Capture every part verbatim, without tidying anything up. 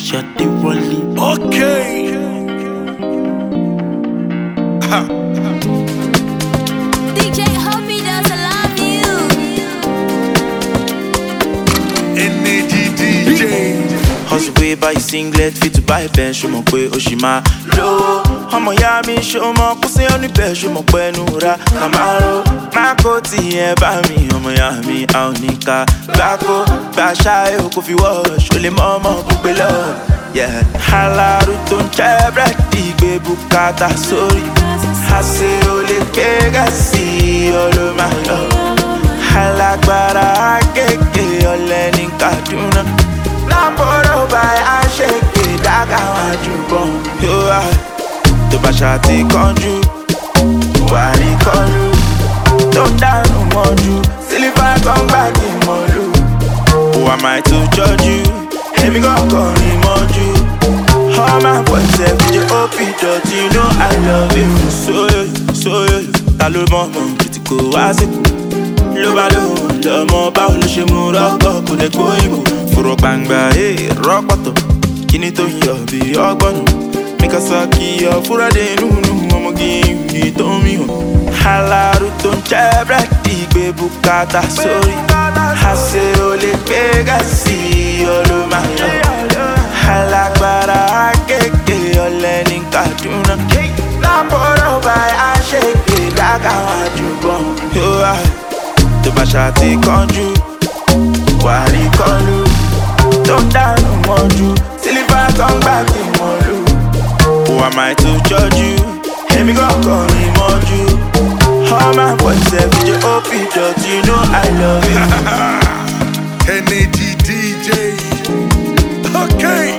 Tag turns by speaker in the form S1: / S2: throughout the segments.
S1: Shadi Wally.
S2: Okay. Ha.
S3: D J Hobby does I love you.
S2: Energy D J.
S1: Hustle way buy singlet, fit to buy pen, show my way, Oshima. Low, Homo Yami, show my pussy on the bed, show my way, Nura, Camaro. Makoti, yeah, by me, Homo Yami, Aunika, Bako, Basha, Kofi Wash, Shole Mama, Pupelo. Yeah, Halaru, don't check, Baby, Bukata, sorry. Hase, Ole, Kegasi, all of my love. Halagbara, Keke, Ole, Kaduna. Naporo by a shake it, I got you born. You are the Bashati conju, Wari conju. Don't down no more you. Still if I come back in Molu, who am I to judge you? Let me go call me Moju. All my boys say, you open judge, you know I love you. So you, so you, talo momo, critical was it. Lobalo, lomo bao lo shemu rock, kule koibo. Furo bangba, eh, rock bottom. Kinito yo be ogbonu. Make a saki yo fura de nunu. Momo give to me ho. Halaru ton chebra tigbe bukata sorry. Hase ole pegasi olo mayo. Halagbara keke ole nin Kaduna. Naporo by a shake daga wajubon. Yo ah, to Bashati conju, Wari conju. Don't down no more you. Still if I come back in Molu, who am I to judge you? Let me go call me Moju. All my boys say, you open judge, you know I love you.
S2: Energy D J. Okay.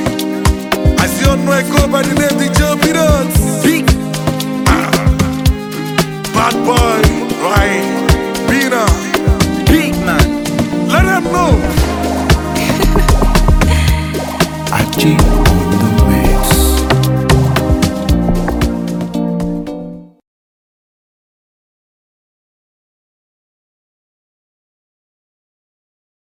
S2: I see on my go by the name D J Pidos. Big. Ah. Bad boy. Right. Bina.
S1: Big man.
S2: Let them know.
S1: Achi.